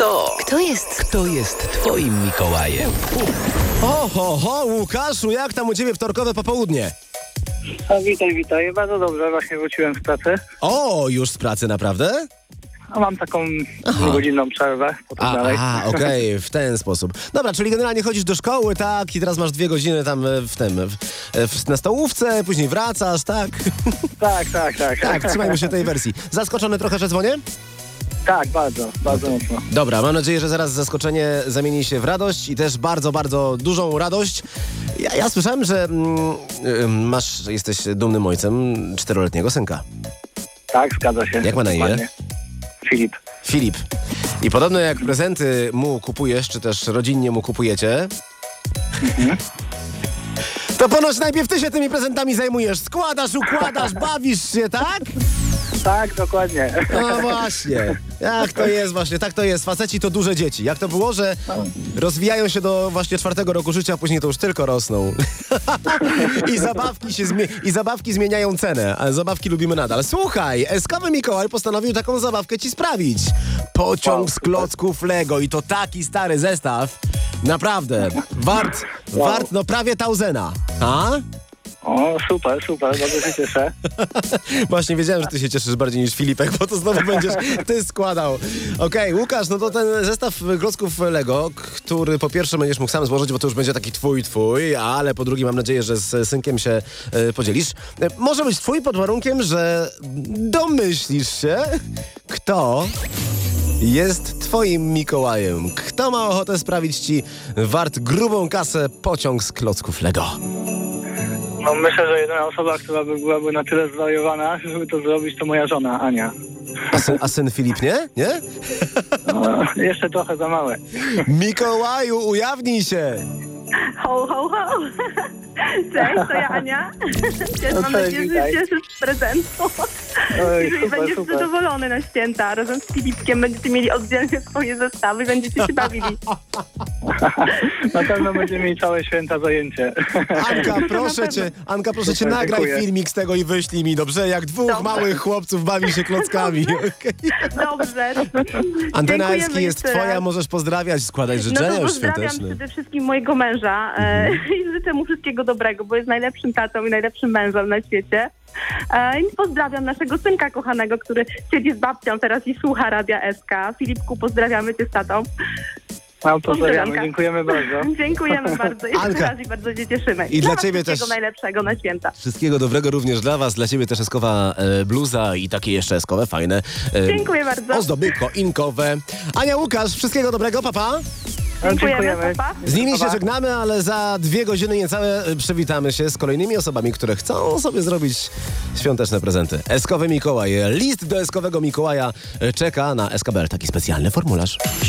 Kto jest twoim Mikołajem? Ho, Łukaszu, jak tam u ciebie wtorkowe popołudnie? Witaj. Bardzo dobrze, właśnie wróciłem z pracy. O, już z pracy naprawdę? A mam taką godzinną przerwę, potem dalej. Okej, w ten sposób. Dobra, czyli generalnie chodzisz do szkoły, tak, i teraz masz 2 godziny tam na stołówce, później wracasz, tak? Tak. Tak, trzymajmy się tej wersji. Zaskoczony trochę, że dzwonię? Tak, bardzo mocno. Dobra, mam nadzieję, że zaraz zaskoczenie zamieni się w radość i też bardzo, bardzo dużą radość. Ja słyszałem, że jesteś dumnym ojcem 4-letniego synka. Tak, zgadza się. Jak ma na imię? Dokładnie. Filip. I podobno jak prezenty mu kupujesz, czy też rodzinnie mu kupujecie, to ponoć najpierw ty się tymi prezentami zajmujesz. Składasz, układasz, bawisz się, tak? Tak, dokładnie. No właśnie. Jak to jest właśnie, tak to jest. Faceci to duże dzieci. Jak to było, że rozwijają się do właśnie 4. roku życia, a później to już tylko rosną. I zabawki zmieniają cenę, ale zabawki lubimy nadal. Słuchaj, Eskowy Mikołaj postanowił taką zabawkę ci sprawić. Pociąg z klocków Lego i to taki stary zestaw. Naprawdę. Wart no prawie 1000. A? O, super, bardzo się cieszę. Właśnie wiedziałem, że ty się cieszysz bardziej niż Filipek, bo to znowu będziesz ty składał. Okej, Łukasz, no to ten zestaw klocków Lego, który po pierwsze będziesz mógł sam złożyć, bo to już będzie taki twój, ale po drugie mam nadzieję, że z synkiem się podzielisz. Może być twój pod warunkiem, że domyślisz się, kto jest twoim Mikołajem. Kto ma ochotę sprawić ci wart grubą kasę pociąg z klocków Lego? No myślę, że jedyna osoba, która byłaby na tyle zwariowana, żeby to zrobić, to moja żona, Ania. A syn Filip nie? Nie? No, jeszcze trochę za małe. Mikołaju, ujawnij się! Ho. Cześć, to ja Ania. Mam nadzieję, że się cieszysz z prezentu. I będziesz zadowolony na święta. Razem z Filipkiem będziecie mieli oddzielnie swoje zestawy, będziecie się bawili. Na pewno będziemy mieli całe święta zajęcie. Anka, proszę cię, nagraj filmik z tego i wyślij mi, dobrze? Jak dwóch małych chłopców bawi się klockami. Dobrze. Antena Eski jest twoja, możesz pozdrawiać, składać życzenia no to świąteczne. pozdrawiam przede wszystkim mojego męża i życzę mu wszystkiego dobrego, bo jest najlepszym tatą i najlepszym mężem na świecie. I pozdrawiam naszego synka kochanego, który siedzi z babcią teraz i słucha Radia SK. Filipku, pozdrawiamy cię z tatą. Pozdrawiamy, dziękujemy bardzo. Dziękujemy bardzo. Jeszcze raz i bardzo się cieszymy. I dla ciebie wszystkiego najlepszego na święta. Wszystkiego dobrego również dla was. Dla ciebie też eskowa bluza i takie jeszcze eskowe, fajne dziękuję bardzo. Ozdoby choinkowe. Ania, Łukasz, wszystkiego dobrego, papa. Dziękujemy. Papa. Z nimi się żegnamy, ale za 2 godziny niecałe przywitamy się z kolejnymi osobami, które chcą sobie zrobić świąteczne prezenty. Eskowy Mikołaj. List do Eskowego Mikołaja czeka na SKBL. Taki specjalny formularz.